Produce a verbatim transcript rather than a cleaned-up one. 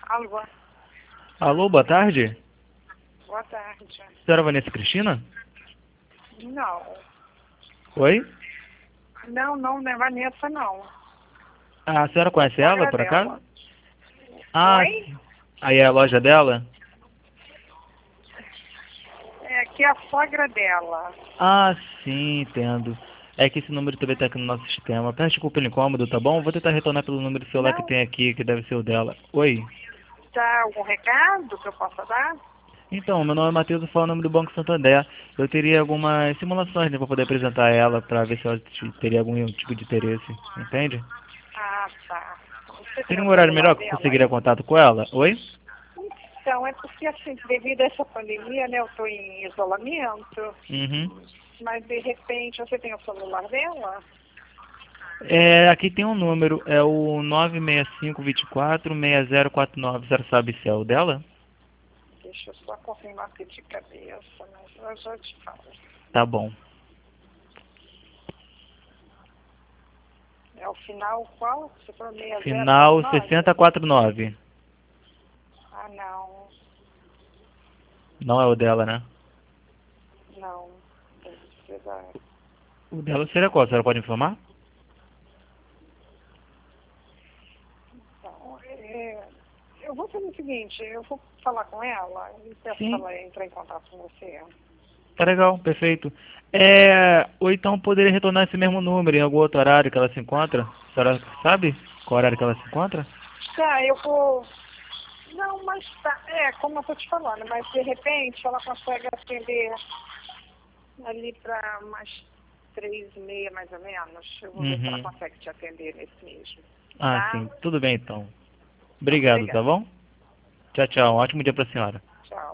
Alô, Alô, boa tarde. boa tarde. Senhora Vanessa Cristina? Não, Oi? não, não, não é Vanessa, não. A senhora conhece ela, Sogra por acaso? dela. Ah, Oi? sim. Aí é a loja dela? É aqui é a sogra dela. Ah, sim, entendo. É que esse número também tá aqui no nosso sistema. Peço desculpa pelo incômodo, tá bom? Vou tentar retornar pelo número de celular que Não, tem aqui, que deve ser o dela. Oi? tá algum recado que eu possa dar? Então, meu nome é Matheus, eu falo o nome do Banco Santander. Eu teria algumas simulações, né, para poder apresentar ela, para ver se ela t- teria algum tipo de interesse, entende? Ah, tá. Você tem Teria o um horário celular melhor que eu dela conseguiria aí? contato com ela? Oi? Então, é porque, assim, devido a essa pandemia, né, eu estou em isolamento, Uhum. mas de repente você tem o celular dela? É, aqui tem um número, é o nove seis cinco dois quatro seis zero quatro nove. Você sabe se é o dela? Deixa eu só confirmar aqui de cabeça, mas eu já te falo. Tá bom. É o final qual? Você falou seis zero quatro Final nove? sessenta e quatro nove. Ah, não. Não é o dela, né? Não. Deve ser da... O dela seria qual? A senhora pode informar? Então, é, eu vou fazer o seguinte, eu vou falar com ela e peço para Sim. ela entrar em contato com você. Tá legal, perfeito. É, ou então poderia retornar esse mesmo número em algum outro horário que ela se encontra? A senhora sabe qual horário que ela se encontra? Tá, eu vou... Não, mas tá, é, como eu tô te falando, mas de repente ela consegue atender ali para umas três e meia, mais ou menos. Eu vou ver se ela Uhum. consegue te atender nesse mesmo. Ah, Tá? sim. Tudo bem então. Então, Obrigado, tá obrigada. bom? Tchau, tchau. Um ótimo dia pra senhora. Tchau.